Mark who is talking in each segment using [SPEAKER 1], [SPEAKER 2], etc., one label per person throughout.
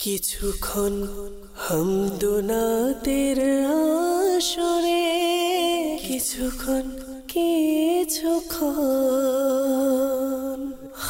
[SPEAKER 1] কিছুক্ষণ হামদুনাতের আসরে, কিছুক্ষণ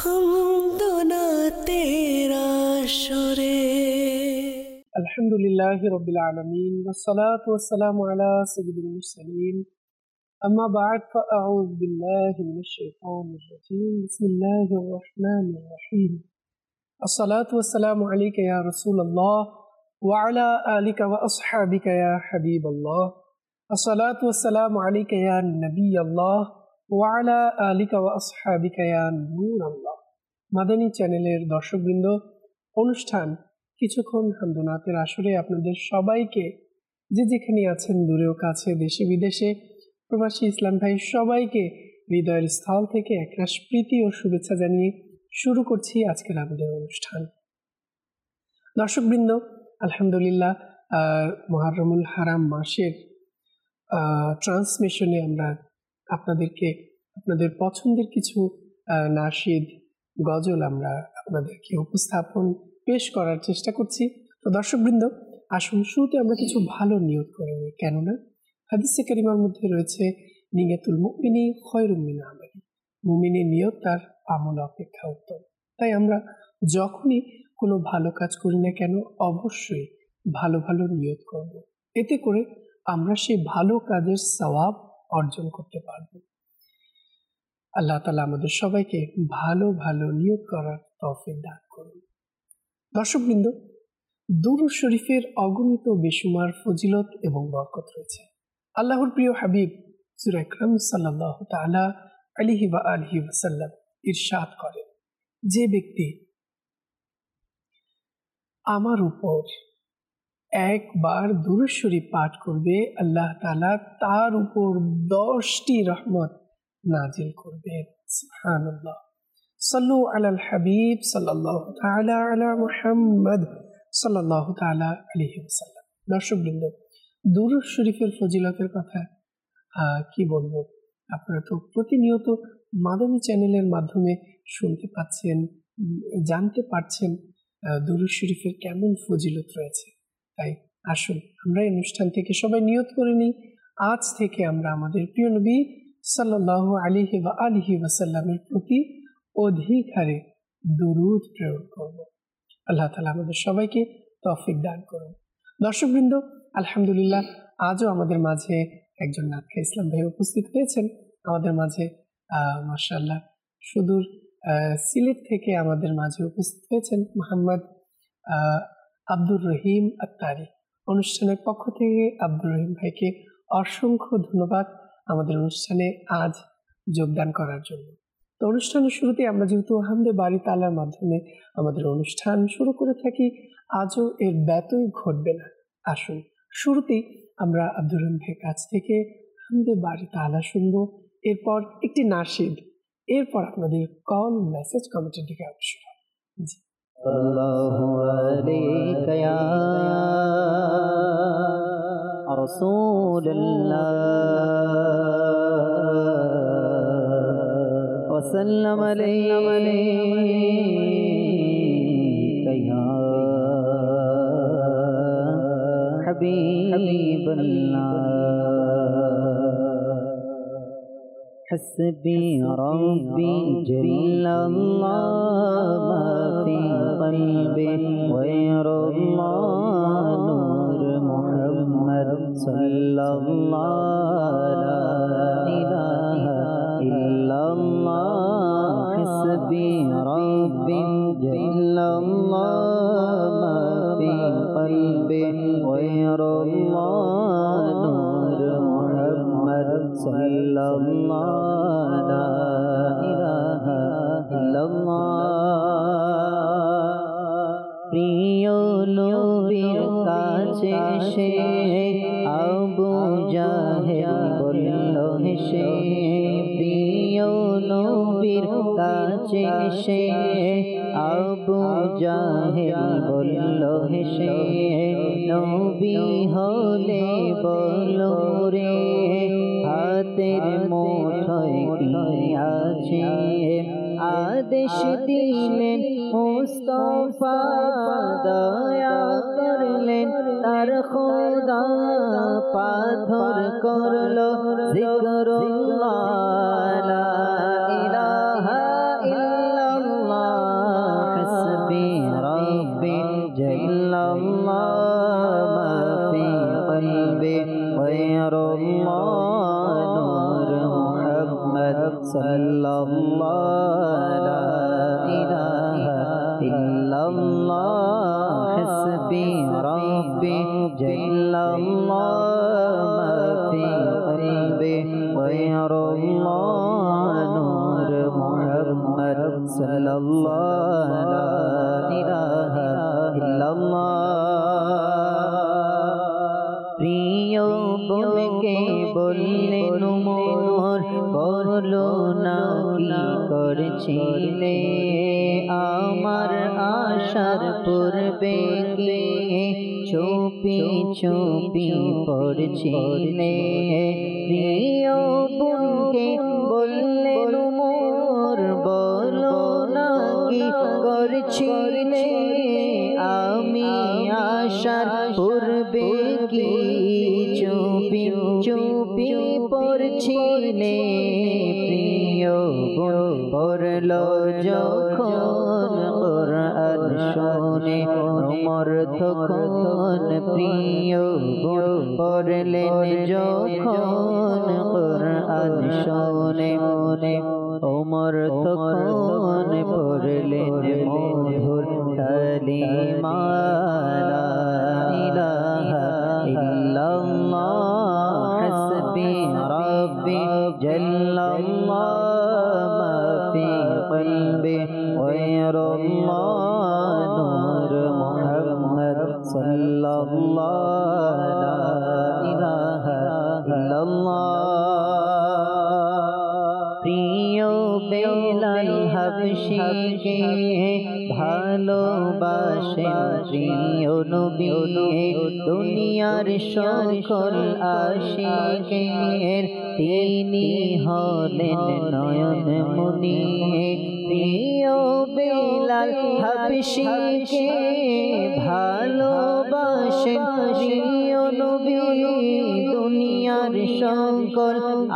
[SPEAKER 1] হামদুনাতের আসরে।
[SPEAKER 2] আলহামদুলিল্লাহি রাব্বিল আলামিন ওয়াসসালাতু ওয়াসসালামু আলা সাইয়্যিদিল মুরসালিন আম্মা বা'দ ফাআউযু বিল্লাহি মিনাশ শাইতানির রাজীম বিসমিল্লাহির রাহমানির রাহিম আসসালাতু ওয়াসসালামু আলাইকা ইয়া রাসূলুল্লাহ ওয়া আলা আলিকা ওয়া আসহাবিকা ইয়া হাবিবাল্লাহ আসসালাতু ওয়াসসালামু আলাইকা ইয়া নবিয়াল্লাহ ওয়া আলা আলিকা ওয়া আসহাবিকা ইয়া নূরাল্লাহ। মাদানী চ্যানেলের দর্শকবৃন্দ, অনুষ্ঠান কিছুক্ষণ হামদুনাতের আসরে আপনাদের সবাইকে, যে যেখানে আছেন দূরেও কাছে, দেশে বিদেশে, প্রবাসী ইসলাম ভাই সবাইকে হৃদয়ের স্থল থেকে একরাশ প্রীতি ও শুভেচ্ছা জানিয়ে শুরু করছি আজকের আমাদের অনুষ্ঠান। দর্শকবৃন্দ, আলহামদুলিল্লাহ মুহররমুল হারাম মাসের ট্রান্সমিশনে আমরা আপনাদের পছন্দের কিছু নাশিদ গজল আমরা আপনাদেরকে উপস্থাপন পেশ করার চেষ্টা করছি। তো দর্শকবৃন্দ, আসুন শুরুতে আমরা কিছু ভালো নিয়ত করে নিই, কেননা হাদিসে কারিমার মধ্যে রয়েছে নিয়াতুল মুমিনি খায়রুম মিন আমালি, মুমিনের নিয়ত তার আমল অপেক্ষা উত্তম। তাই আমরা যখনই কোনো ভালো কাজ করি না কেন অবশ্যই ভালো ভালো নিয়ত করব, এতে করে আমরা সেই ভালো কাজের সওয়াব অর্জন করতে পারব। আল্লাহ তাআলা আমাদের সবাইকে ভালো ভালো নিয়ত করার তৌফিক দান করুন। দর্শকবৃন্দ, দুরূদ শরীফের অগণিত বেশুমার ফজিলত এবং বরকত রয়েছে। আল্লাহর প্রিয় হাবিব সূরা আকরাম সাল্লাল্লাহু তাআলা আলাইহি ওয়া আলিহি ওয়াসাল্লাম ইরশাদ করেন, যে ব্যক্তি আমার উপর একবার দুরূদ শরীফ পাঠ করবে, আল্লাহ তাআলা তার উপর 10টি রহমত নাজিল করবেন। সুবহানাল্লাহ। সাল্লু আলাল হাবিব সাল্লাল্লাহু তাআলা আলা মুহাম্মদ সাল্লাল্লাহু তাআলা আলাইহি ওয়াসাল্লাম। দর্শকবৃন্দ, দুরূদ শরীফের ফজিলতের কথা কি বলবো, আপনারা তো প্রতিনিয়ত মাদানী চ্যানেলের মাধ্যমে শুনতে পাচ্ছেন, জানতে পারছেন দুরূদ শরীফের কেমন ফজিলত রয়েছে। তাই আসুন আমরা এই অনুষ্ঠান থেকে সবাই নিয়ত করে নিই, আজ থেকে আমরা আমাদের প্রিয় নবী সাল্লাল্লাহু আলাইহি ওয়া আলিহি ওয়াসাল্লামের প্রতি অধিক হারে দুরূদ প্রেরণ করব। আল্লাহ তাআলা আমাদের সবাইকে তৌফিক দান করুন। দর্শকবৃন্দ, আলহামদুলিল্লাহ আজও আমাদের মাঝে একজন নাতখা ইসলাম ভাই উপস্থিত হয়েছেন আমাদের মাঝে। মাশাআল্লাহ, সুদূর সিলেট থেকে আমাদের মাঝে উপস্থিত হয়েছেন মোহাম্মদ আব্দুর রহিম আত্তারি। অনুষ্ঠানের পক্ষ থেকে আব্দুর রহিম ভাইকে অসংখ্য ধন্যবাদ আমাদের অনুষ্ঠানে আজ যোগদান করার জন্য। তো অনুষ্ঠানের শুরুতে আমরা যেহেতু হামদে বাড়ি তাআলার মাধ্যমে আমাদের অনুষ্ঠান শুরু করে থাকি, আজও এর ব্যতয় ঘটবে না। আসুন শুরুতেই আমরা আব্দুর রহিম ভাইয়ের কাছ থেকে হামদে বাড়ি তাআলা শুনবো, এরপর একটি নাশিদ, এরপর আপনাদের কল, মেসেজ, কমেন্টের দিকে অবশ্যই। জি।
[SPEAKER 3] সাল্লাল্লাহু আলাইকা ইয়া রাসূলুল্লাহ ওয়া সাল্লাম আলাইকা ইয়া হাবিবাল্লাহ। حسبي ربي جل الله ما في قلبي غير الله نور محمد صلى الله لا إله إلا الله. حسبي ربي جل الله ما في قلبي غير الله نور محمد صلى الله لا إله إلا الله. প্রিয় নবীর কাছে সে আবু জাহেল বলল হেসে, প্রিয় নবীর কাছে সে আবু জাহেল বলল হেসে, নবী হলে বলো রে হাতের মুঠোয় কি আছে, আজ আদেশ দিলেন মুস্তাফা দয়া করলেন তার খোদা পাথর করলো জিকরুল্লাহ লা ইলাহা ইল্লাল্লাহ হাসবি রাব্বি জাল্লাল্লাহ মা ফি কলবি গায়রুল্লাহ নূর মুহাম্মদ সাল্লাল্লাহ লা ইলাহা ইল্লাল্লাহ হাসবি রাব্বি জাল্লাল্লাহ মা ফি কলবি গায়রুল্লাহ নূর মুহাম্মদ সাল্লাল্লাহ লা ইলাহা ইল্লাল্লাহ প্রিয় বোনকে বললেন মোর বলো না কি করছিলে আমার আশার পূর্বে গিয়ে চুপি চুপি পড়ছিলে প্রিয় বোনকে বললেন মোর বলো না কি করছিলে আমি আশার পূর্বে কি চুপি চুপি পড়ছিলে প্রিয় বোন পড়লো যখন কুরআন শুনে ওমর তখন প্রিয় বোন পড়লেন যখন কুরআন শুনে ওমর তখন পড়লেন মধুর কালিমা লা ইলাহা ইল্লাল্লাহ হাসবি রাব্বি জাল্লাল্লাহ মা ফি কলবি গায়রুল্লাহ নূর মুহাম্মদ সাল্লাল্লাহ লা ইলাহা ইল্লাল্লাহ প্রিয় বেলাল হাবশিকে ভালোবাসেন প্রিয় নবী দুনিয়ার সকল আশিকের তিনি হলেন নয়ন মনি প্রিয় বেলাল হাবশিকে ভালোবাসেন প্রিয় নবী দুনিয়ার সকল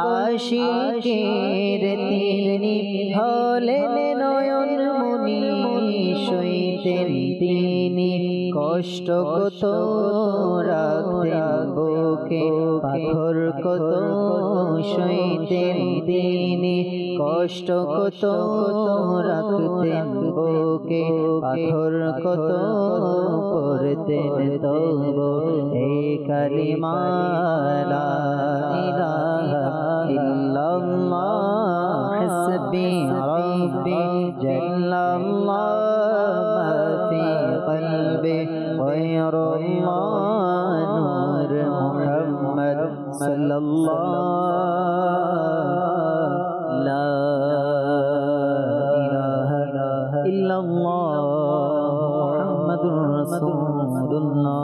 [SPEAKER 3] আশিকের তিনি হলেন নয়ন মনি সইতেন তিনি কষ্ট কত রাখতেন বুকে পাথর কত সইতেন তিনি কষ্ট কত রাখতেন বুকে পাথর কত পড়তেন তবু এই কালিমা লা ইলাহা ইল্লাল্লাহ হাসবি রাব্বি জাল্লাল্লাহ মা ফি কলবি গায়রুল্লাহ নূর মুহাম্মদ সাল্লাল্লাহ লা ইলাহা ইল্লাল্লাহ মুহাম্মাদুর রাসূলুল্লাহ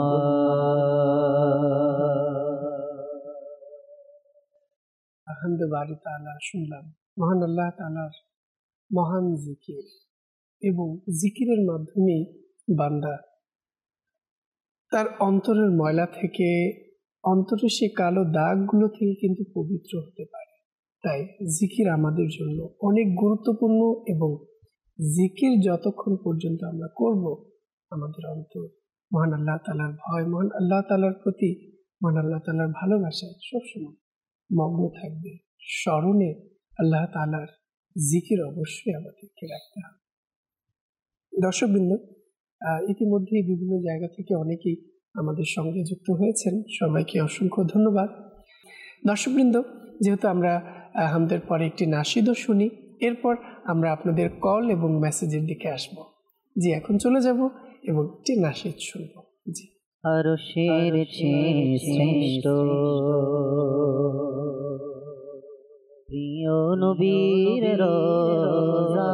[SPEAKER 2] আলহামদুলিল্লাহ তাআলা শুনলাম মহান আল্লাহ তাআলার মহান জিকির এবং জিকিরের মাধ্যমে বান্দা তার অন্তরের ময়লা থেকে অন্তরের সে কালো দাগগুলো থেকে কিন্তু পবিত্র হতে পারে। তাই জিকির আমাদের জন্য অনেক গুরুত্বপূর্ণ এবং জিকির যতক্ষণ পর্যন্ত আমরা করব আমাদের অন্তর মহান আল্লাহ তাআলার ভয় মহান আল্লাহ তাআলার প্রতি মহান আল্লাহ তাআলার ভালোবাসায় সবসময় মগ্ন থাকবে। স্মরণে আল্লাহ তাআলার জিকির অবশ্যই আমাদেরকে রাখতে হবে। দর্শকবৃন্দ, ইতিমধ্যেই বিভিন্ন জায়গা থেকে অনেকেই আমাদের সঙ্গে যুক্ত হয়েছেন, সবাইকে অসংখ্য ধন্যবাদ। দর্শকবৃন্দ, যেহেতু আমরা আমাদের পরে একটি নাশিদও শুনি, এরপর আমরা আপনাদের কল এবং মেসেজের দিকে আসব। জি, এখন চলে যাব এবং একটি নাশিদ শুনব। জি।
[SPEAKER 3] আরশের চেয়ে শ্রেষ্ঠ প্রিয় নবীর রোজা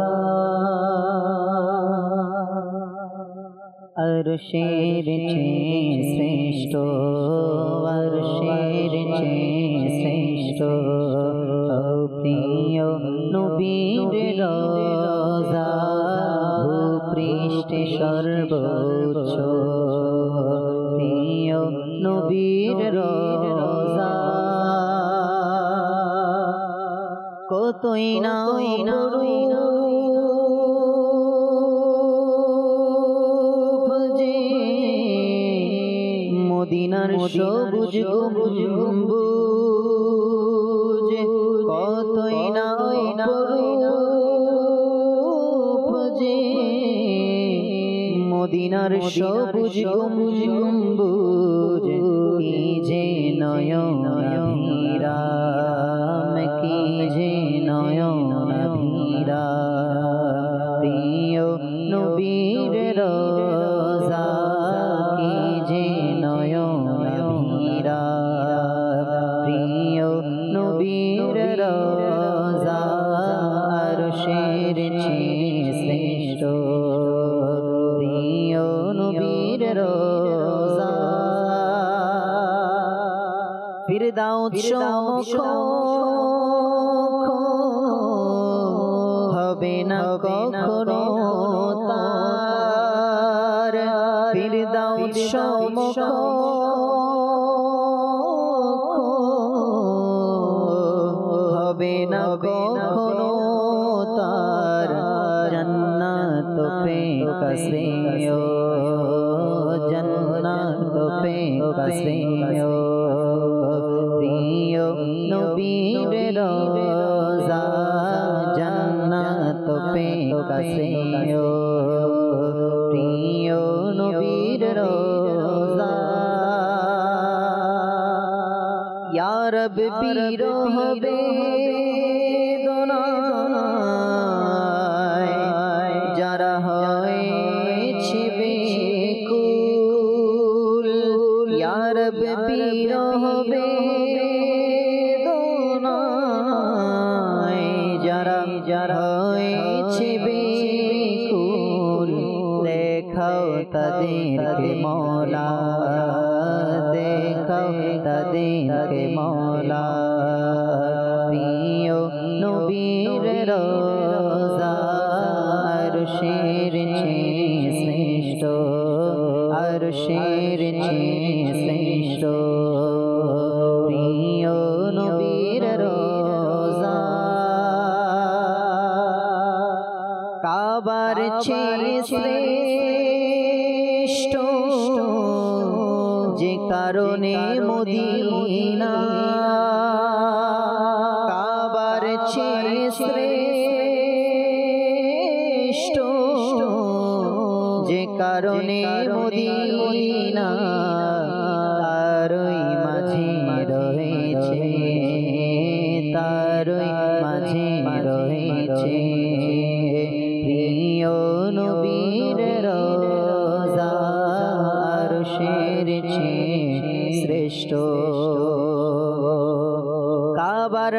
[SPEAKER 3] আরশের চেয়ে শ্রেষ্ঠ আরশের চেয়ে শ্রেষ্ঠ প্রিয় নবীর রোজা রোজা ভূপৃষ্ঠে সর্বোচ্চ প্রিয় নবীর রোজা কতই না মদিনার সবুজ গম্বুজ কতই না মদিনার সবুজ গম্বুজ কি যে নয়ন ভিরাম কি যে নয়ন ভিরাম প্রিয় নবীর রোজা কি যে নয়ন ভিরাম প্রিয় নবীর রোজা আরশের চেয়ে শ্রেষ্ঠ প্রিয় নবীর রোজা ফিরদাউস সমক্ষ হবে না কখনো তার ফিরদাউস সমক্ষ হবে না কখনো তার जन्नत पे कसरियो जन्नत पे कसरियो प्रियो नबीर रोजा जन्नत पे कसरियो प्रियो नबीर रोजा या रब पीरो बेदना যারা হয়েছে বেকুল ইয়া রব বিরহ বেদনায় যারা হয়েছে বেকুল দেখাও তাদেরকে মওলা দেখাও তাদেরকে মওলা প্রিয় নবীর রোজা আরশের চেয়ে শ্রেষ্ঠ আরশের চেয়ে শ্রেষ্ঠ প্রিয় নবীর রোজা কাবার চেয়ে শ্রেষ্ঠ যে কারণে মদিনা কাবার চেয়ে শ্রেষ্ঠ যে কারণে মদিনা তারই মাঝে রয়েছে তারই মাঝে রয়েছে প্রিয় নবীর রোজা আরশের চেয়ে শ্রেষ্ঠ কাবার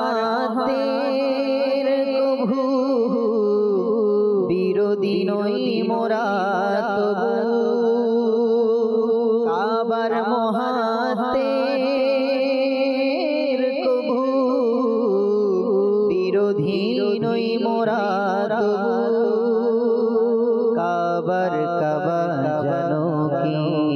[SPEAKER 3] মহাতের কভু বিরোধী নই মোরা তবু কাবার মহাতের কভু বিরোধী নই মোরা তবু কাবার কাবা জানো কি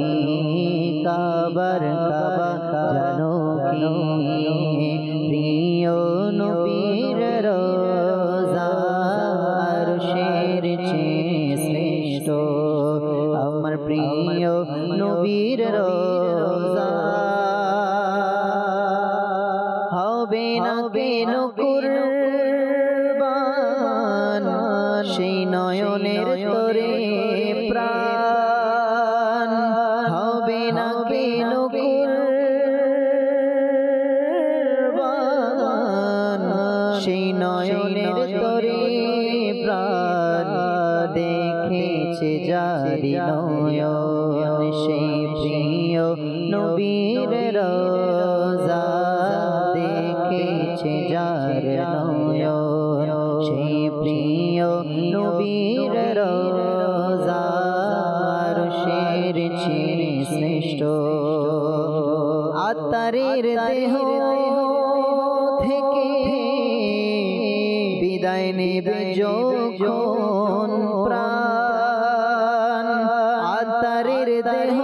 [SPEAKER 3] কাবার কাবা জানো কি প্রিয় নবীর রোজা আরশের চেয়ে শ্রেষ্ঠ আমার প্রিয় নবীর রোজা হবে না কেন কুরবান সেই নয়নের তরে প্রাণ হবে না কেন কুরবান সেই নয়নের তরে প্রাণ দেখেছে জারি নয়ন সেই প্রিয় নবীর রোজা দেখেছে যার নয়ন সেই প্রিয় নবীর রোজা আরশের চেয়ে শ্রেষ্ঠ আত্মারের দেহ থেকে বিদায় নেবে যোগ যখন প্রাণ আত্মারের দেহ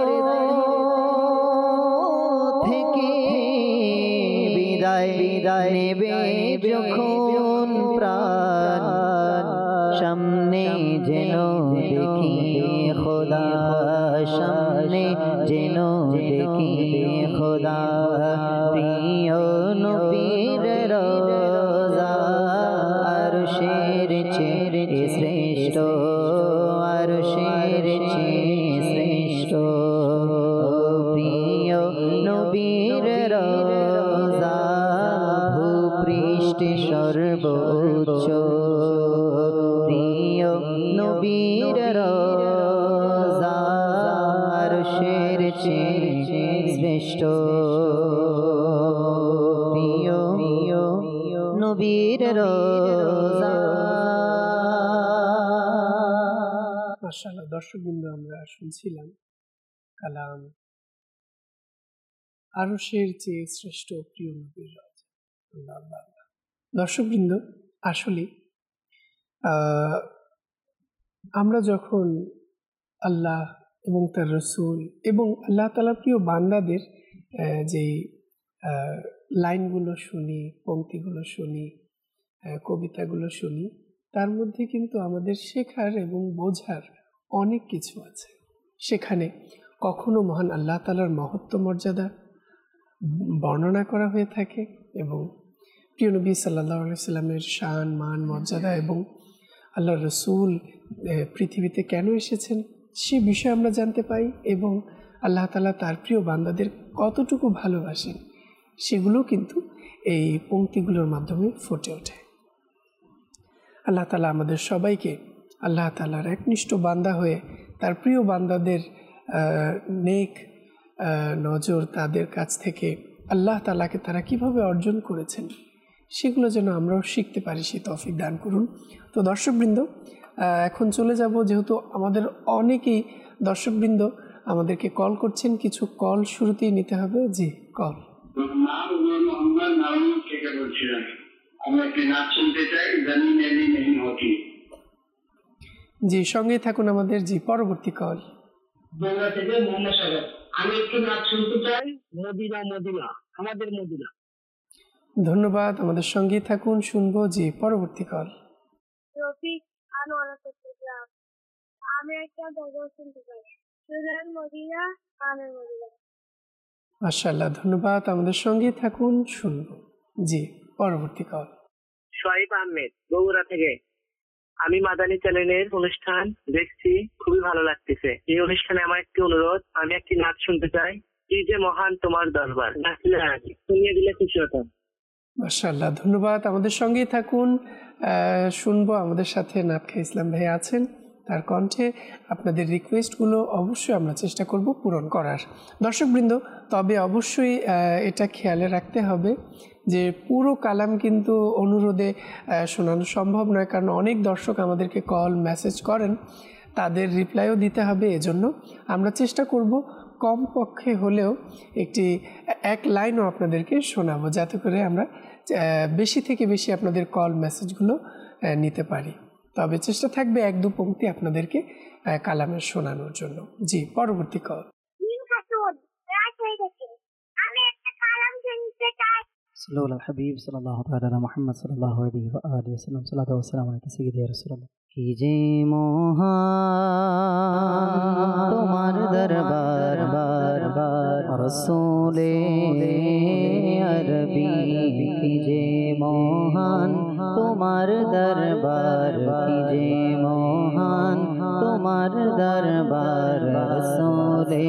[SPEAKER 3] থেকে বিদায় নেবে যখন প্রাণ সামনে যেন দেখি খোদা সামনে যেন দেখি খোদা প্রিয় নবীর রোজা আরশের চেয়ে শ্রেষ্ঠ আরশের চেয়ে শ্রেষ্ঠ প্রিয় নবীর রোজা ভূপৃষ্ঠে সর্বোচ্চ প্রিয় নবীর রোজা আরশের চেয়ে শ্রেষ্ঠ প্রিয় নবীর রোজা।
[SPEAKER 2] মাশাআল্লাহ, দর্শকবৃন্দ আমরা শুনছিলাম কালাম আরশের চেয়ে শ্রেষ্ঠ প্রিয় নবীর রওজা। আল্লাহ আল্লাহ আল্লাহ। দর্শকবৃন্দ, আসলে আমরা যখন আল্লাহ এবং তার রসুল এবং আল্লাহ তাআলার প্রিয় বান্দাদের যেই লাইনগুলো শুনি, পংক্তিগুলো শুনি, কবিতাগুলো শুনি, তার মধ্যে কিন্তু আমাদের শেখার এবং বোঝার অনেক কিছু আছে। সেখানে কখনো মহান আল্লাহ তাআলার মহত্ব মর্যাদা বর্ণনা করা হয়ে থাকে এবং প্রিয় নবী সাল্লাল্লাহু আলাইহি সাল্লামের শান মান মর্যাদা এবং আল্লাহ রসুল পৃথিবীতে কেন এসেছেন সে বিষয়ে আমরা জানতে পাই এবং আল্লাহ তাআলা তার প্রিয় বান্দাদের কতটুকু ভালোবাসেন সেগুলো কিন্তু এই পংক্তিগুলোর মাধ্যমে ফুটে ওঠে। আল্লাহ তাআলা আমাদের সবাইকে আল্লাহ তাআলার একনিষ্ঠ বান্দা হয়ে তার প্রিয় বান্দাদের নেক নজর, তাদের কাছ থেকে আল্লাহ তাআলাকে তারা কিভাবে অর্জন করেছেন সেগুলো যেন আমরাও শিখতে পারি, সে তৌফিক দান করুন। তো দর্শকবৃন্দ, এখন চলে যাব, যেহেতু আমাদের অনেকেই দর্শকবৃন্দ আমাদেরকে কল করছেন, কিছু কল শুরুতেই নিতে হবে। জি, কল। জি, সঙ্গে থাকুন আমাদের। জি, পরবর্তী কল।
[SPEAKER 4] আমি একটু নাচ শুনতে চাই, মদিনা মদিনা, আমাদের মদিনা।
[SPEAKER 2] ধন্যবাদ, আমাদের সঙ্গে থাকুন, শুনবো। জি, পরবর্তী কল।
[SPEAKER 5] রফিক আনোয়ারা চট্টগ্রাম। আমি একটা গজল শুনতে চাই, সুরের মদিনা গানের মদিনা।
[SPEAKER 2] মাশাআল্লাহ, ধন্যবাদ, আমাদের সঙ্গে থাকুন, শুনবো। জি, পরবর্তী কল।
[SPEAKER 4] সোহাইব আহমেদ, বগুড়া থেকে। আমি মাদানী চ্যানেলের অনুষ্ঠান দেখছি, খুবই ভালো লাগতেছে। এই অনুষ্ঠানে আমার একটি অনুরোধ, আমি একটি নাচ শুনতে চাই, কি যে মহান তোমার দরবার। শুনিয়ে দিলে খুশি হতাম।
[SPEAKER 2] মাশাআল্লাহ, ধন্যবাদ, আমাদের সঙ্গেই থাকুন, শুনবো। আমাদের সাথে নাতখা ইসলাম ভাই আছেন, তার কণ্ঠে আপনাদের রিকোয়েস্টগুলো অবশ্যই আমরা চেষ্টা করব পূরণ করার। দর্শকবৃন্দ, তবে অবশ্যই এটা খেয়ালে রাখতে হবে যে পুরো কালাম কিন্তু অনুরোধে শোনানো সম্ভব নয়, কারণ অনেক দর্শক আমাদেরকে কল মেসেজ করেন, তাদের রিপ্লাইও দিতে হবে। এজন্য আমরা চেষ্টা করব কমপক্ষে হলেও এক লাইনও আপনাদেরকে শোনাবো, যাতে করে আমরা বেশি থেকে বেশি আপনাদের কল মেসেজগুলো নিতে পারি। তবে চেষ্টা থাকবে এক দু পংক্তি আপনাদেরকে কালামের শোনানোর জন্য। জি, পরবর্তী কল।
[SPEAKER 3] সাল্লাল্লাহু আলা হাবিব সাল্লাল্লাহু তাআলা আলা মুহাম্মদ সাল্লাল্লাহু আলাইহি ওয়া আলিহি ওয়াসাল্লাম। সালাতু ওয়া সালামু আলাইকা সাইয়্যিদি ইয়া রাসূলুল্লাহ। কি যে মহান তোমার দরবার রাসূলে আরবি, কি যে মহান তোমার দরবার, কি যে মহান তোমার দরবার রাসূলে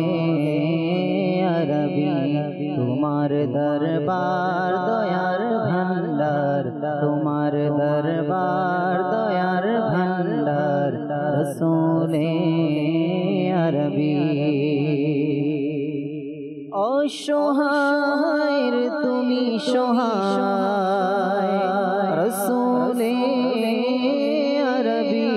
[SPEAKER 3] আরবি। তোমার দরবার দয়ার ভান্ডার, তোমার দরবার দয়ার ভান্ডার রাসূলে আরবি। অসহায়ের তুমি সহায় রাসূলে আরবি,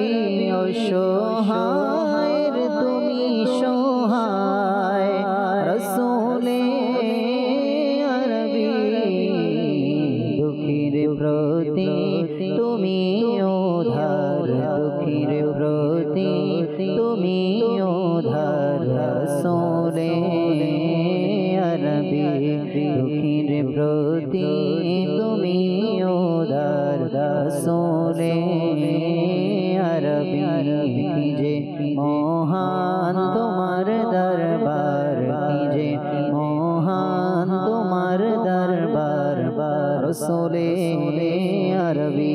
[SPEAKER 3] অসহায়ের তুমি সহায় রাসূলে আরবি। দুঃখীর প্রতি তুমি উদার, রসোলে আরবি দুঃখীর প্রতি তুমি উদার রসোলে আরবি কি যে মহান তোমার দরবার কি যে মহান তোমার দরবার রসোলে আরবি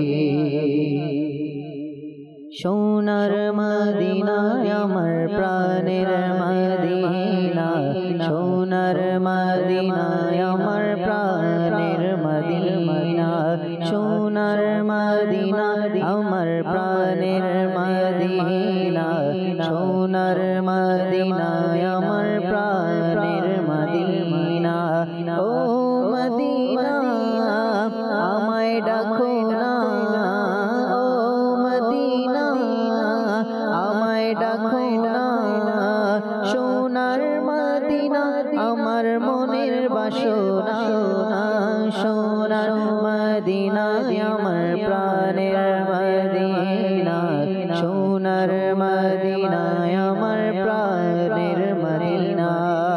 [SPEAKER 3] সোনার মদিনা আমার প্রাণের মদিনা সোনার মদিনা আমার প্রাণের মদিনা সোনার মদিনা আমার প্রাণের মদিনা সোনার মদিনা আমার প্রাণের মদিনা ও মদিনা আমায় ডাকো না ও মদিনা আমায় ডাকো না সোনার মদিনা আমার মনের বাসনা সোনার মদিনা আমার প্রাণের মদিনা সোনার মদিনা আমার প্রাণের মদিনা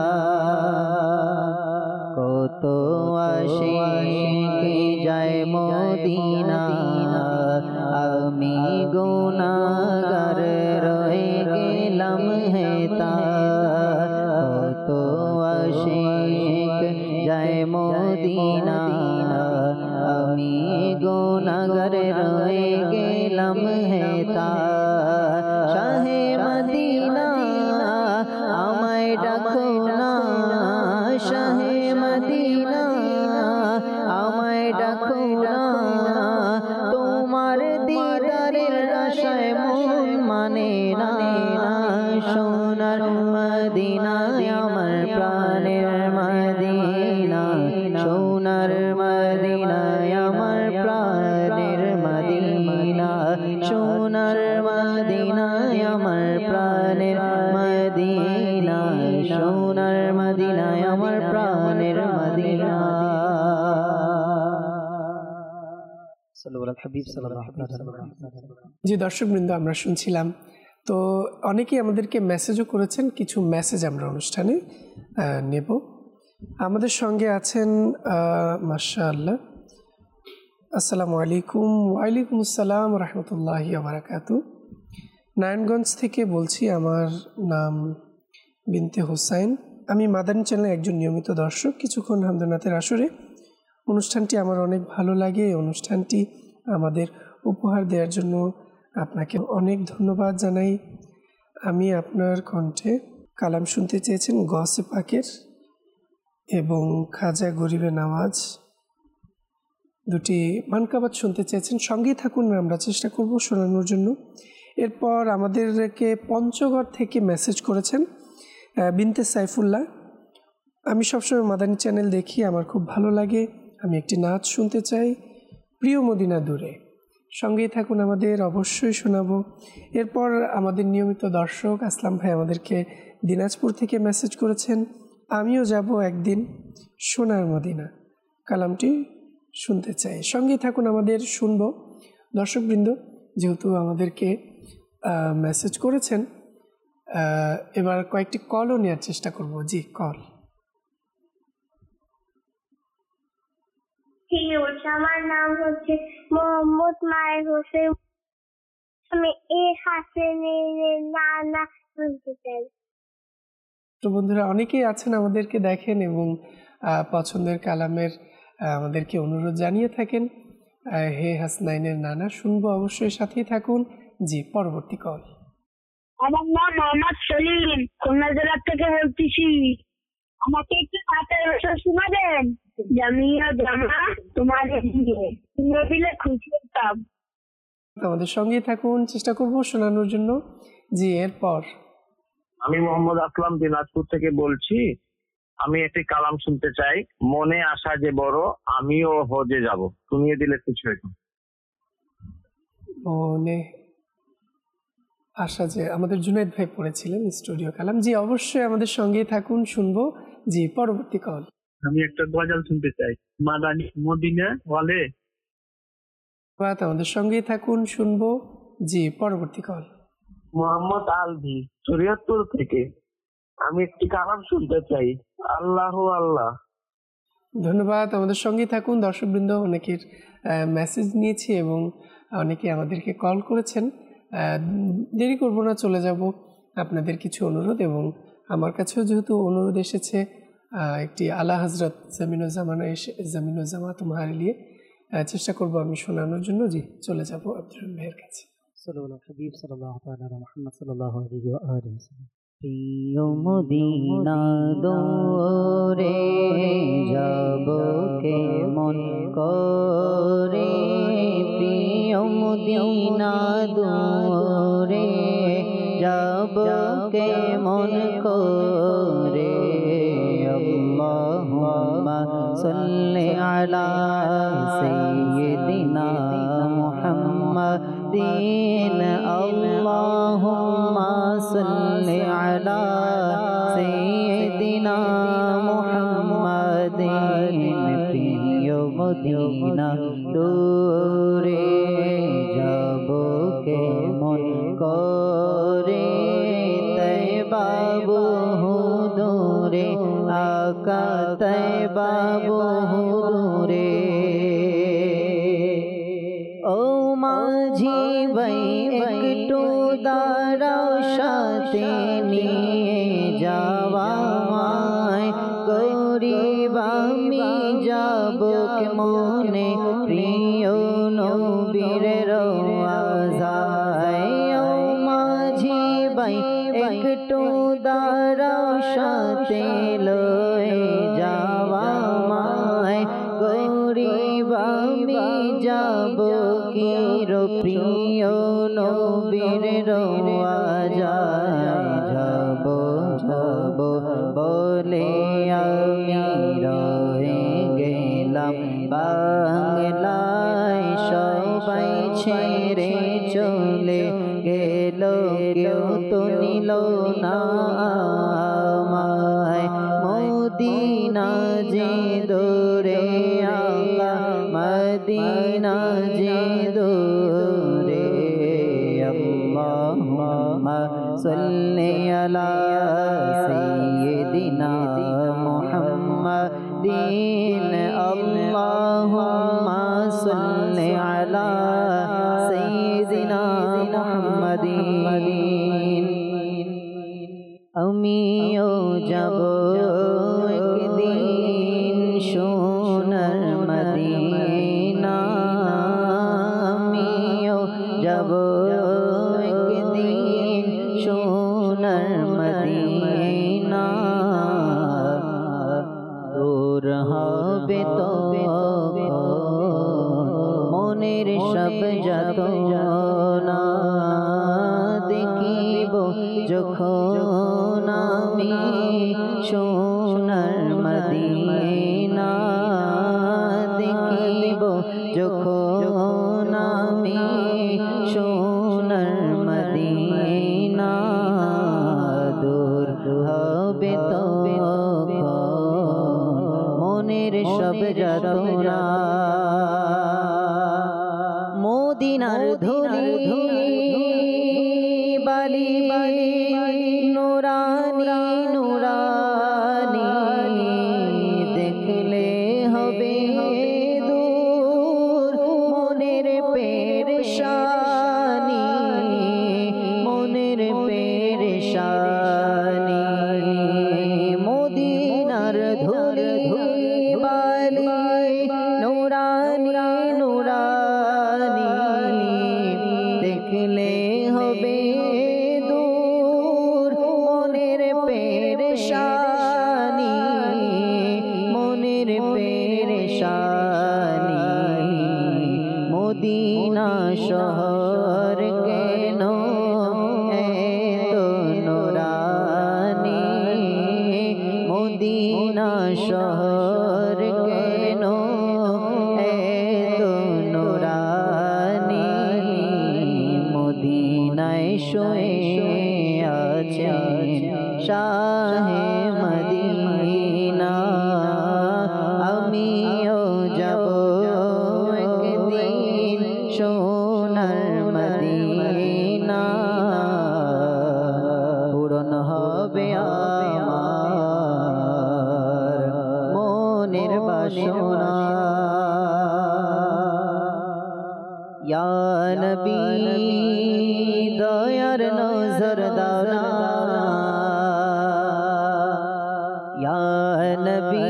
[SPEAKER 3] কত আশিক যায় মদিনা আমি গুনাহগার রয়ে গেলাম হেতা কত আশিক যায় মদিনা আমি গুনাহগার রয়ে গেলাম হেতা শাহে মদিনা আমায় ডাকো না শাহে মদিনা আমায় ডাকো না তোমার দিদারের আশায় মন মানে না সোনার মদিনা আমার প্রাণের মদিনা সোনার মদিনা আমার প্রাণের মদিনা সোনার মদিনা আমার প্রাণের মদিনা সোনার মদিনা আমার প্রাণের মদিনা
[SPEAKER 2] জি দর্শকবৃন্দ, আমরা শুনছিলাম। তো অনেকেই আমাদেরকে মেসেজও করেছেন, কিছু মেসেজ আমরা অনুষ্ঠানে নেব। আমাদের সঙ্গে আছেন মাশাআল্লাহ, আসসালামু আলাইকুম। ওয়ালাইকুম আসসালাম রহমতুল্লাহি ওয়া বারাকাতু। নারায়ণগঞ্জ থেকে বলছি, আমার নাম বিনতে হুসাইন। আমি মাদানী চ্যানেলের একজন নিয়মিত দর্শক। কিছুক্ষণ হামদনাথের আসরে অনুষ্ঠানটি আমার অনেক ভালো লাগে। এই অনুষ্ঠানটি আমাদের উপহার দেওয়ার জন্য আপনাকে অনেক ধন্যবাদ জানাই। আমি আপনার কণ্ঠে কালাম শুনতে চেয়েছেন গসে পাকের এবং খাজা গরিবে নওয়াজ, দুটি মানকাবাত শুনতে চেয়েছেন। সঙ্গেই থাকুন, আমরা চেষ্টা করব শোনানোর জন্য। এরপর আমাদেরকে পঞ্চগড় থেকে মেসেজ করেছেন বিনতে সাইফুল্লাহ। আমি সবসময় মাদানী চ্যানেল দেখি, আমার খুব ভালো লাগে। আমি একটি নাচ শুনতে চাই, প্রিয় মদিনা দূরে। সঙ্গেই থাকুন, আমাদের অবশ্যই শোনাবো। এরপর আমাদের নিয়মিত দর্শক আসলাম ভাই আমাদেরকে দিনাজপুর থেকে মেসেজ করেছেন, আমিও যাব একদিন সোনার মদিনা, কালামটি শুনতে চাই। সঙ্গেই থাকুন, আমাদের শুনবো। দর্শকবৃন্দ যেহেতু আমাদেরকে মেসেজ করেছেন, এবার কয়েকটি কলও নেওয়ার চেষ্টা করব। জি, কল।
[SPEAKER 5] আমার নাম হচ্ছে মোহাম্মদ মায়ের হোসেন। আমি এই হাসিনের নানা শুনতে চাই।
[SPEAKER 2] তো বন্ধুরা, অনেকেই আছেন আমাদেরকে দেখেন এবং পছন্দের কালামের আমাদেরকে অনুরোধ জানিয়ে থাকেন। হে হাসনাইনের নানা শুনবো, অবশ্যই সাথেই থাকুন। জি, পরবর্তী কল।
[SPEAKER 5] আমার নাম মোহাম্মদ সলিম, খুলনা জেলা থেকে বলতেছি। আমাকে একটু হাতের রসদ শোনাবেন? জামিয়া জামা তোমাদের দিলে খুশি হতাম।
[SPEAKER 2] আমাদের সঙ্গেই থাকুন, চেষ্টা করব শোনানোর জন্য। জি, এরপর
[SPEAKER 4] আমি মোহাম্মদ আসলাম দিনাজপুর থেকে বলছি। আমি একটি কালাম শুনতে চাই, মনে আশা যে বড় আমিও হজে যাব, শুনিয়ে দিলে খুশি হইতাম।
[SPEAKER 2] মনে আশা যে, আমাদের জুনাইদ ভাই পড়েছিলেন স্টুডিও কালাম। জি, অবশ্যই আমাদের সঙ্গেই থাকুন, শুনবো। জি, পরবর্তী কল।
[SPEAKER 4] আমি একটা গজল শুনতে চাই, মাদানী মদিনা ওয়ালে।
[SPEAKER 2] আমাদের সঙ্গেই থাকুন, শুনবো। জি, পরবর্তী কল।
[SPEAKER 4] মোহাম্মদ আলভি শরীয়তপুর থেকে। আমি একটি কালাম শুনতে চাই। আল্লাহ আল্লাহ।
[SPEAKER 2] ধন্যবাদ। আমাদের সঙ্গে থাকুন দর্শকবৃন্দ। অনেকের মেসেজ নিয়েছি এবং অনেকে আমাদেরকে কল করেছেন। দেরি করব না, চলে যাব। আপনাদের কিছু অনুরোধ এবং আমার কাছেও যেহেতু অনুরোধ এসেছে একটি আলা হজরত জমিনুজ্জামা তোমার লিয়ে, চেষ্টা করব আমি শোনানোর জন্য। জি, চলে যাব আব্দুর রহিম ভাইয়ের কাছে।
[SPEAKER 3] হাবিব সাল্লাল্লাহু তাআলা আলা মুহাম্মদ সাল্লাল্লাহু আলাইহি ওয়া আলিহি ওয়াসাল্লাম। প্রিয় মদিনা দোরে যাব কেমন করে, প্রিয় মদিনা দোরে যাব কেমন করে, আল্লাহুম্মা সাল্লি আলা সাইয়্যিদিনা মুহাম্মাদিন, আল্লাহুম্মা সাল্লি আলা সাইয়্যিদিনা মুহাম্মাদিন। প্রিয় মদিনা দূরে যাব কেমন করে, তয়বা বহু দূরে, আকা তয়বা বহু দূরে। ও মাঝি ভাই একটু দাঁড়াও, সাথে নিয়ে যাওয়া আমায়, গরিব আমি যাব কেমনে, প্রিয় নবীর রওজায়। ও মাঝি ভাই একটু দাঁড়াও, সাথে লয়ে যাওয়া আমায়, গরিব আমি যাব কি প্রিয় নবীর রওজায়। যাব যাব বলে আমি রয়ে গেলাম বাংলায়, সবাই ছেড়ে চলে গেল, কেউ তো নিল না আমায়। মদিনা যে দূরে আল্লাহ, মদিনা যে দূরে, আল্লাহুম্মা সাল্লি আলা সাইয়্যিদিনা মুহাম্মাদিন, আল্লাহুম্মা সাল্লি আলা সাইয়্যিদিনা মুহাম্মাদিন। আমিও যাব একদিন সোনার মদিনা, আমিও যাব একদিন সোনার মদিনা। দূর হবে তো মনের সব যাতনা, দেখিব যখন আমি সোনার মদিনা, দেখিব যখন আমি সোনার মদিনা। দূর হবে তো মনের সব যাতনা, মদিনার ধুলি বালি বালি নুরানি নুরানি, দেখলে হবে দূর মনের পেরেশানি, মনের পেরেশানি। মদিনার ধুলি বালি নুরানি নুরানি, দেখলে হবে দূর মনের পেরেশানি, মনের পেরেশানি। মদিনা শহর কেন এত নুরানি, মদিনা শহর কেন এত নুরানি। মদিনায় শুয়ে আছেন শাহে মদিনা, আমিও যাব একদিন সোনার মদিনা। পূরণ হবে সোনা ইয়া নবী দয়ার নজর দাও না ইয়া নবী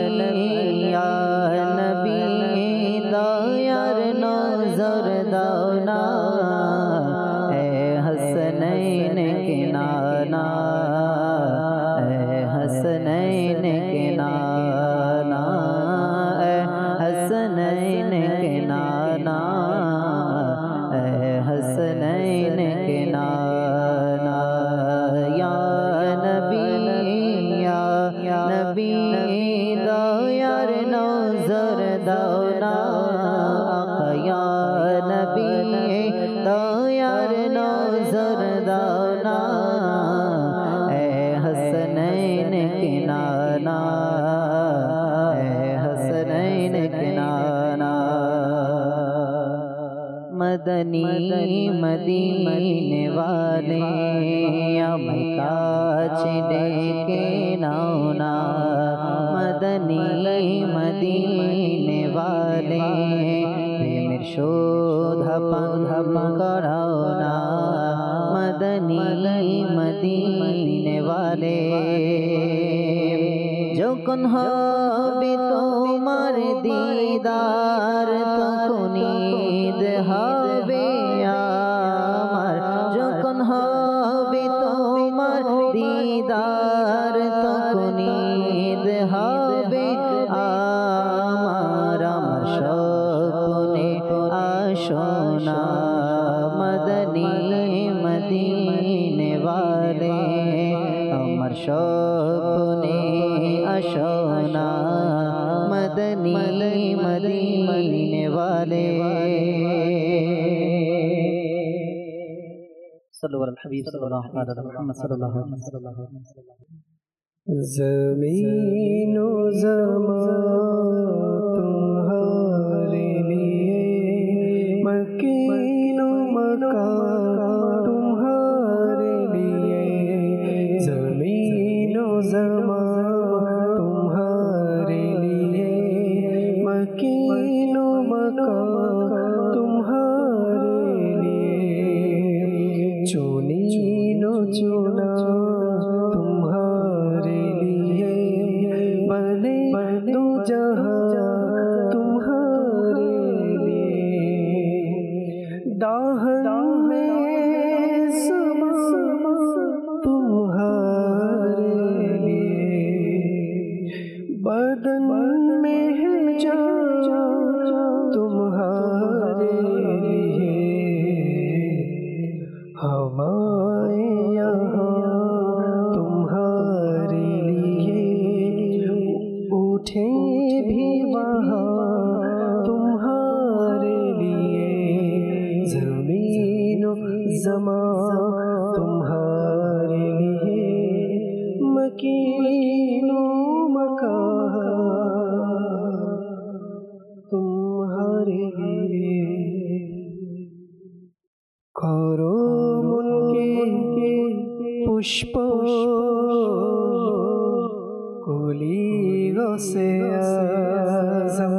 [SPEAKER 3] দয়ার নজর দাও না এ হাসনাইন কে নানা এ হাসনাইন কে নানা এ হাসনাইন কে নানা এ হাসনাইন কে নানা ইয়া নবী দয়ার নজর দাও না ইয়া নবী দয়ার নজর দাও না এ হাসনাইন কে নানা এ হাসনাইন কে নানা मदनी मदीने वाले काच डेके नाना मदनी मदीने वाले प्रेमेर शोधा पांधा कराओ ना मदनी मदीने वाले যখন হবে তোমার দিদার তখন ঈদ হবে আমার যখন হবে তোমার দিদার তখন ঈদ হবে আমার আমার স্বপ্নে আসো না মদনী মদিনে वाले আমার স্বপ্নে আসো না मदनी मदीने वाले सल्लल्लाहु अलैहि हबीब सल्लल्लाहु अलैहि मुहम्मद सल्लल्लाहु अलैहि वसल्लम
[SPEAKER 2] ज़मीन ओ ज़मान तुम्हारे लिए मकीन ओ मकान तुम्हारे लिए ज़मीन ओ ज़मान तुम्हारे लिए मकीन ओ मकान तुम्हारे लिए चुनीनो चुना तुम्हारे लिए बने दो जहां तुम्हारे लिए दाहन में समा तुम्हारे लिए बदन में है जान तुम्हारे लिए हमारे यहाँ तुम्हारे लिए उठे भी वहाँ तुम्हारे लिए ज़मीन ज़मान तुम्हारे लिए मकीन मकान तुम्हारे लिए करो मुनके पुष्प कुली से आज़म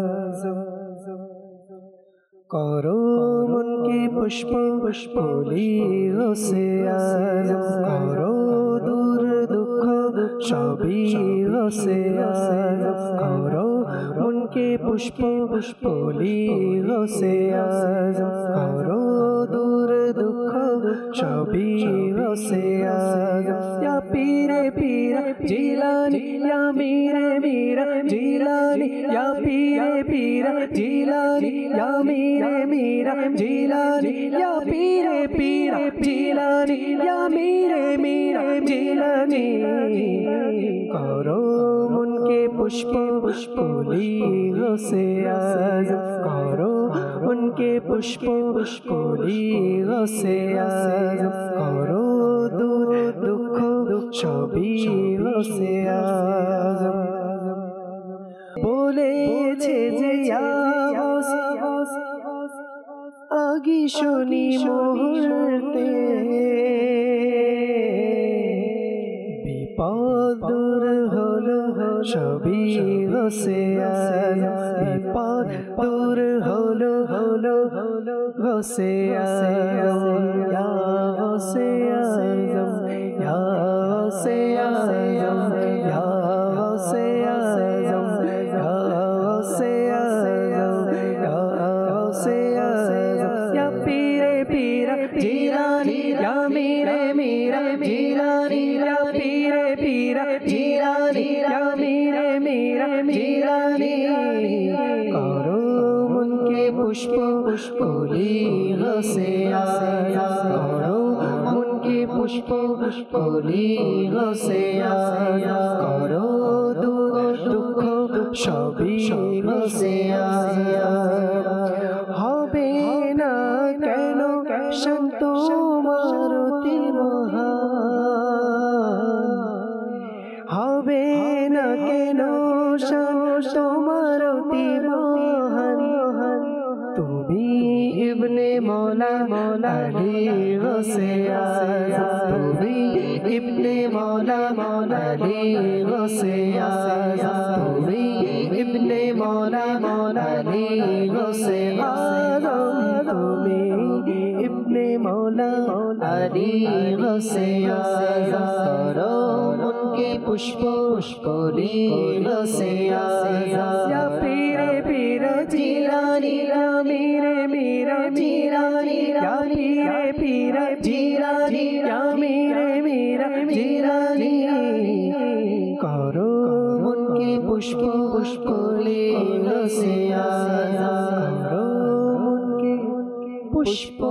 [SPEAKER 2] करो मुनके पुष्प कुली से आज़म करो दूर दुख सभी से आज़म करो मुनके पुष्प कुली से आज़म करो दूर दुख सभी से आज़म या पीरे पीरा जिलानी या मीरे मीरा जिलानी या पीरे पीरा जिलानी या मीरे मीरा जिलानी या पीरे पीरा जिलानी या मीरे मीरा जिलानी करो उनके पुष्प पुष्पोली से आज़म करो उनके पुष्प पुष्पोली से आज़म करो दूर दुख सभी से आज़म বলেছে যে আগি শনি মুহূর্তে বিপদ দূর হলো
[SPEAKER 3] সবই গসে আজম বিপদ দূর হলো গসে আজম ইয়া গসে আজম ইয়া গসে আজম ইয়া গসে আজম ইয়া গসে আজম ইয়া গসে আজম ইয়া পীরে পীরা জিলানী ইয়া মীরে মীরা জিলানী ইয়া পীরে পীরা জিলানী ইয়া মীরে মীরা জিলানী করো মন के पुष्प पुष्पली गसे आजम करो मन के पुष्प पुष्पली गसे आजम करो दुख सभी गसे आजम হবে না কেন শান্ত মারতি মহান হবে না কেন শান্ত মারতি মহান তুমি ইবনে মৌলা আলী গসে আজম তুমি ইবনে মৌলা আলী গসে আজম তুমি ইবনে মৌলা আলী গসে আজম তুমি ইবনে মৌলা আলী গসে আজম করো উনকে পুষ্প পুষ্পলি গসে আজম ইয়া পীরে পীরে জিলানী ইয়া মীরে মীরা জিলানী ইয়া পীরে পীরে জিলানী ইয়া মীরে মীরা জিলানী করো উনকে পুষ্প পুষ্পলি গসে আজম করো উনকে পুষ্প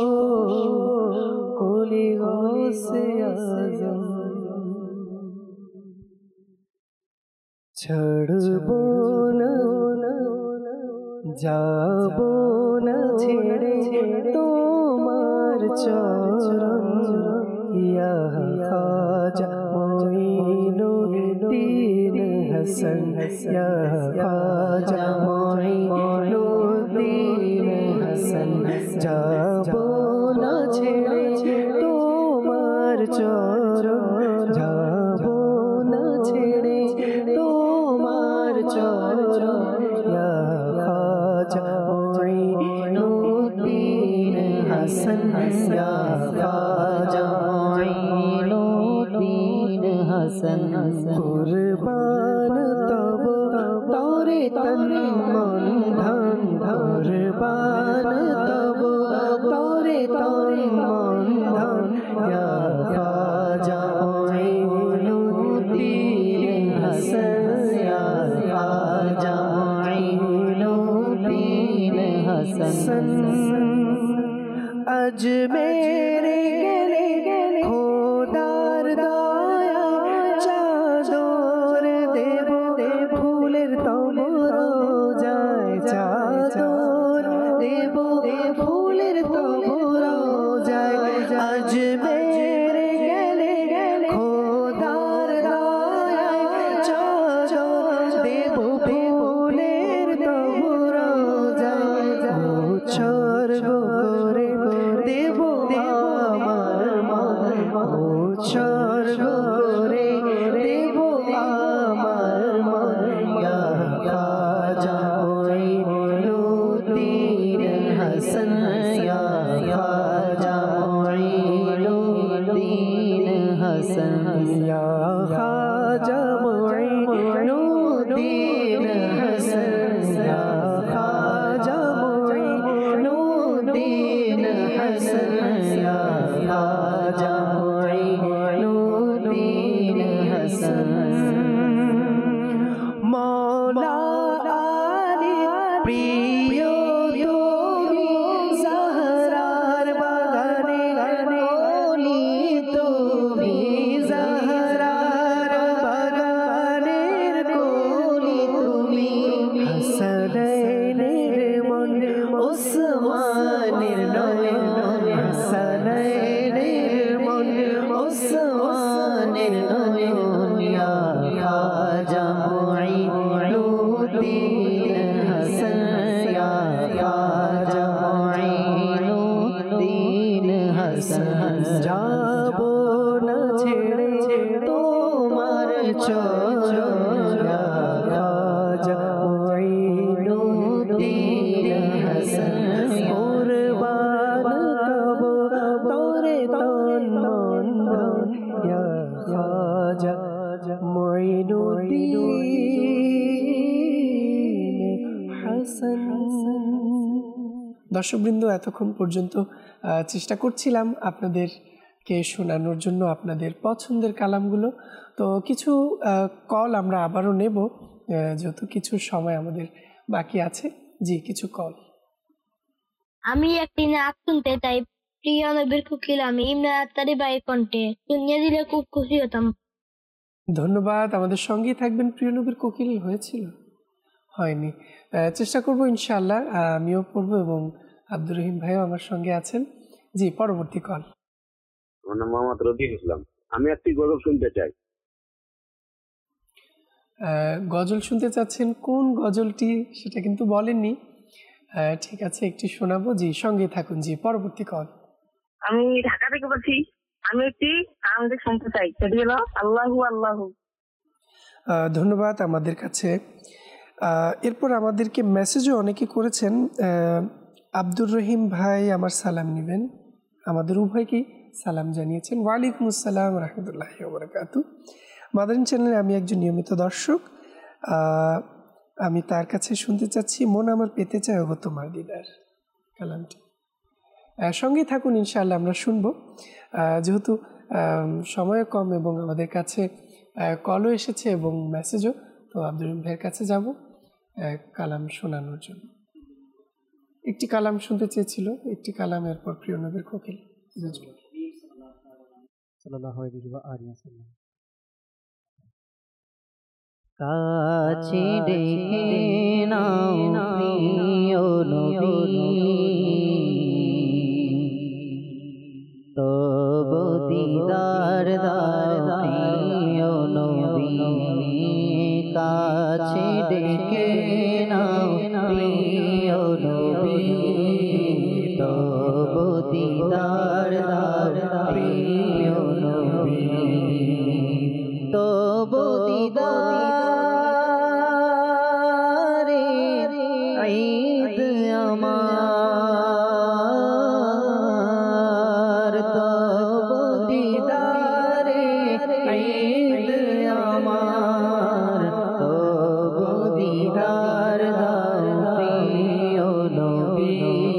[SPEAKER 3] কলি গসে আজম ছাড়বো না যাবো না ছেড়ে তোমার চরণ ইয়া খাজা মঈনুদ্দিন হাসান ইয়া খাজা মঈনুদ্দিন হাসান যাবো না ছেড়ে তোমার চরণ যাবো না ছেড়ে তোমার চরণ ইয়া খাজা মঈনুদ্দিন হাসান ইয়া খাজা মঈনুদ্দিন হাসান কুরবান তব তরে তন মন ধন কুরবান তব তরে তন মন ধন ইয়া খাজা মঈনুদ্দিন হাসান ইয়া খাজা মঈনুদ্দিন হাসান আজমেরে গেলে খোদার দয়া চাদর দেব ফুলের তবর যায় চাদর দেব ফুলের তবর যায় আজমেরে গেলে খোদার দয়া চাদর দেব ফুলের তবর যায় উৎসর্গ করে দেব আমার মন উৎসর্গ করে দেব আমার মন ইয়া খাজা মঈনুদ্দিন হাসান ইয়া খাজা মঈনুদ্দিন হাসান ইয়া খাজা মঈনুদ্দিন হাসান ইয়া খাজা মঈনুদ্দিন হাসান ইয়া খাজা মঈনুদ্দিন হাসান মৌলা আলী প্রিয় তুমি জাহরার বাগানে ওলি তুমি জাহরার বাগানের কোলি তুমি হাসানের মন ওসমানের নয়ন হাসানের মন ওসমানের নয়ন ইয়া খাজা মঈনুদ্দিন হাসান ইয়া খাজা মঈনুদ্দিন হাসান যাবো না ছেড়ে তোমার চরণ
[SPEAKER 2] মুঈনুদ্দিন হাসান। দর্শকবৃন্দ, এতক্ষণ পর্যন্ত চেষ্টা করছিলাম আপনাদেরকে শোনানোর জন্য আপনাদের পছন্দের কালামগুলো। তো কিছু কল আমরা আবারও নেব, যেহেতু কিছু সময় আমাদের বাকি আছে। জি, কিছু কল।
[SPEAKER 6] আমি একটি নাচ শুনতে চাই, প্রিয় নবীর কোকিল আমি ইমরান আক্তারি ভাইয়ের কণ্ঠে, শুনিয়ে দিলে খুব খুশি হতাম।
[SPEAKER 2] ধন্যবাদ। আমাদের সঙ্গেই থাকবেন। প্রিয় নবীর কোকিল হয়েছিল? হয়নি। চেষ্টা করব ইনশাআল্লাহ। আমিও পড়ব এবং আব্দুর রহিম ভাইও আমার সঙ্গে আছেন। জি, পরবর্তী কল।
[SPEAKER 7] আমার নাম মোহাম্মদ রবিউল ইসলাম। আমি একটি গজল শুনতে চাই।
[SPEAKER 2] গজল শুনতে চাচ্ছেন? কোন গজলটি সেটা কিন্তু বলেননি। ঠিক আছে, একটি শোনাবো। জি, সঙ্গে থাকুন। জি, পরবর্তী কল।
[SPEAKER 5] আমি ঢাকা থেকে বলছি। আমি একটি আমাদের শুনতে চাই, সেটি হলো আল্লাহু আল্লাহু।
[SPEAKER 2] ধন্যবাদ আমাদের কাছে। এরপর আমাদেরকে মেসেজও অনেকে করেছেন। আব্দুর রহিম ভাই আমার সালাম নেবেন, আমাদের উভয়কেই সালাম জানিয়েছেন। ওয়ালাইকুম আসসালাম রহমতুল্লাহি ওয়া বারাকাতুহু। মাদানী চ্যানেলে আমি একজন নিয়মিত দর্শক। আমি তার কাছে শুনতে চাচ্ছি, মন আমার পেতে চায় ওগো তোমার দিদার কালামটি। সঙ্গে থাকুন, ইনশাআল্লাহ আমরা শুনবো। যেহেতু সময় কম এবং আমাদের কাছে কলও এসেছে এবং মেসেজও, তো আব্দুর রহিম ভাইয়ের কাছে যাব কালাম শোনানোর জন্য। একটি কালাম শুনতে চেয়েছিল, একটি কালাম, এরপর প্রিয় নবীর কোকিল।
[SPEAKER 3] সাল্লাল্লাহু আলাইহি ওয়া আলিহি ওয়াসাল্লাম। কাছে ডেকে নাও প্রিয় নবী, তব দিদার দাও প্রিয় নবী। কাছে ডেকে নাও প্রিয় নবী, তব দিদার দাও প্রিয় নবী। তব দিদারে ঈদ আমার, তব দিদারে ঈদ আমার, তব দিদার দাও প্রিয় নবী,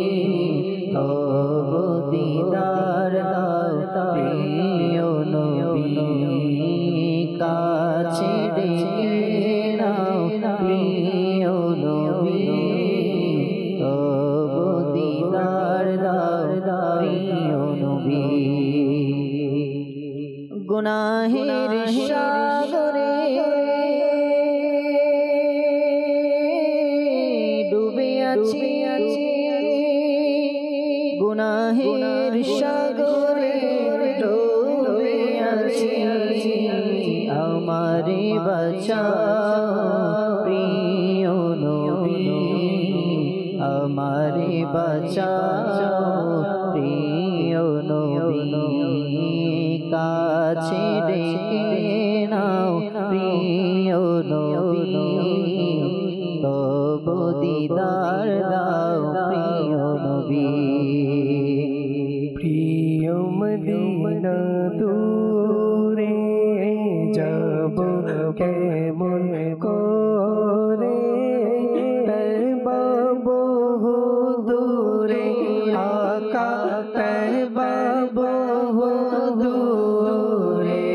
[SPEAKER 3] তব দিদার দাও প্রিয় নবী। কাছে ডেকে নাও প্রিয় নবী, তব দিদার দাও প্রিয় নবী। গুনাহের সাগরে ডুবে আছি, গুনাহের সাগরে ডুবে আছি। আমারে বাঁচাও প্রিয় নবী, আমারে বাঁচাও প্রিয় নবী। কাছে ডেকে নাও প্রিয় নবী, তব দিদার দাও প্রিয় নবী।
[SPEAKER 2] প্রিয় মদিনা দূরে যাব কেমন করে, তয়বা বহু দূরে আকা, তয়বা বহু দূরে।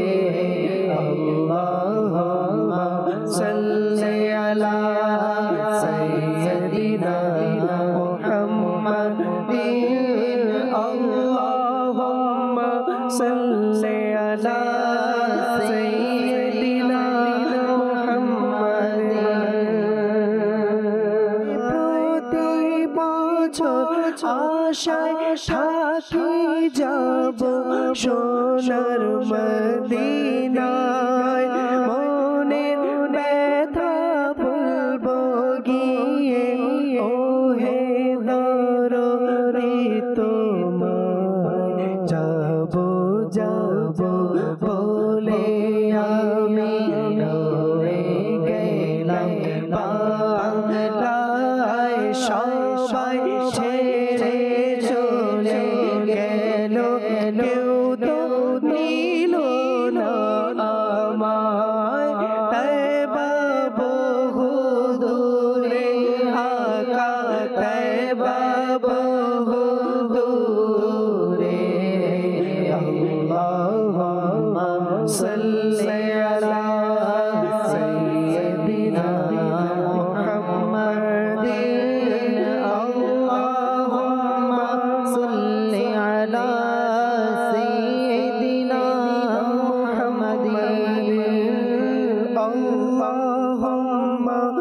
[SPEAKER 2] আল্লাহুম্মা সাল্লি আলা সাইয়্যিদিনা মুহাম্মাদিন, আল্লাহুম্মা সাল্লি আলা সাইয়্যিদিনা মুহাম্মাদিন। প্রতি বছর আশায় থাকি যাব সোনার মদিনায়, মনের ব্যথা ভুলবো গিয়ে ওহে দরদি তোমায়। যাব যাব বলে আমি রয়ে গেলাম বাংলায়, সবাই ছেড়ে চলে গেল, কেউ তো নিল না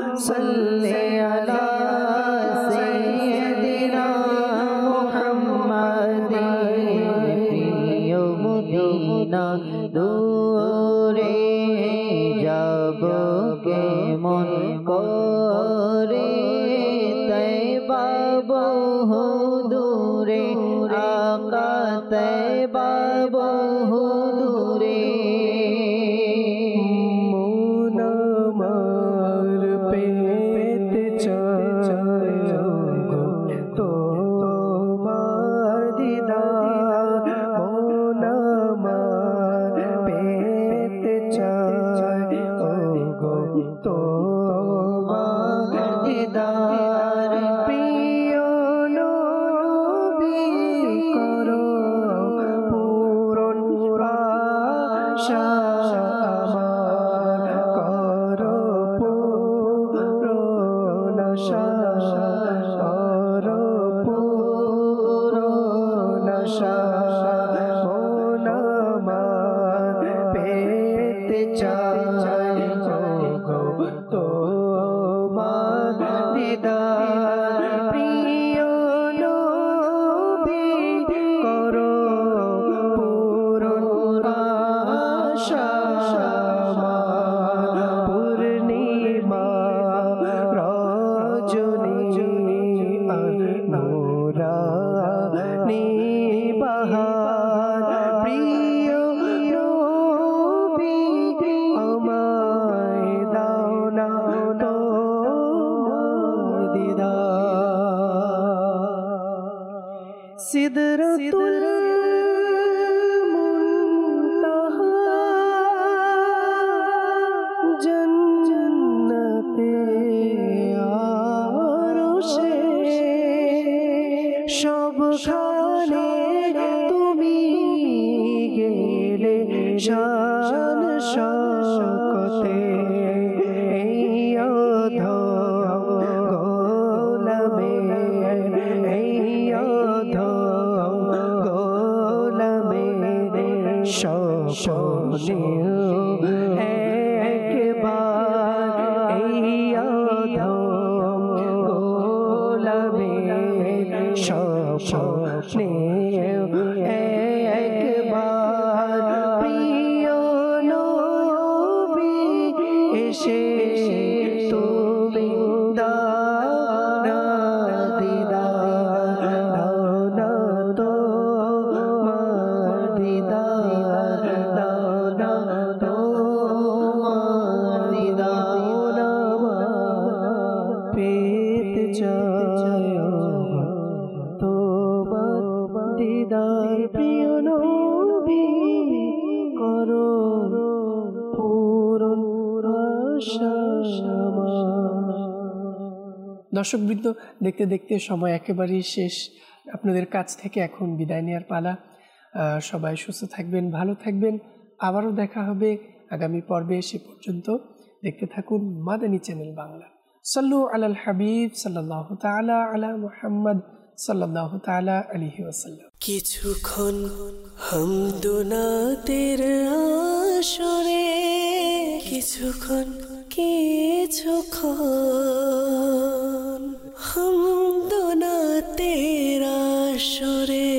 [SPEAKER 3] सल्ले अला सय्यदिना मुहम्मद प्रिय मदीना दूरे যাব কেমন করে তৈবা বহু দূরে আকা তৈবা বহু দূরে
[SPEAKER 2] মন আমার পেতে চায় গো তোমার দিদার মন আমার পেতে চায় গো তোমার
[SPEAKER 3] দিদার
[SPEAKER 2] প্রিয় নবী করো পূরণ আশা আমার করো পূরণ আশা করো পূরণ আশা মন আমার পেতে চায় গো তোমার দিদার প্রিয় নবী করো পূরণ আশা আমার পূর্ণিমা রজনী আর নূরানী বাহার প্রিয় নবী আমায় দাও না তোমার দিদার সিদরাতুল মুনতাহা জান্নাতে আরশে সবখানে তুমি গেলে শান শকতে এই অধম গোলামে এই অধম গোলামে স্বপ্নে একবার এই অধম গোলামে স্বপ্নে একবার প্রিয় নবী এসে তুমি দানা দিদার দানা তোমার দিদার দানা তোমার দিদার পেতে চায় তোমার দিদার প্রিয় নবী করো পূরণ আশা আমার। দর্শকবৃন্দ, দেখতে দেখতে সময় একেবারেই শেষ। আপনাদের কাছ থেকে এখন বিদায় নেওয়ার পালা। সবাই সুস্থ থাকবেন, ভালো থাকবেন। আবারও দেখা হবে আগামী পর্বে। সে পর্যন্ত দেখতে থাকুন মাদানী চ্যানেল বাংলা। সাল্লু আলাল হাবিব সাল্লাল্লাহু তাআলা আলা মুহাম্মদ সাল্লাল্লাহু তাআলা আলাইহি ওয়াসাল্লাম।
[SPEAKER 1] কিছুক্ষণ হামদুনাতের আসরে কিছুক্ষণ হামদুনাতের আসরে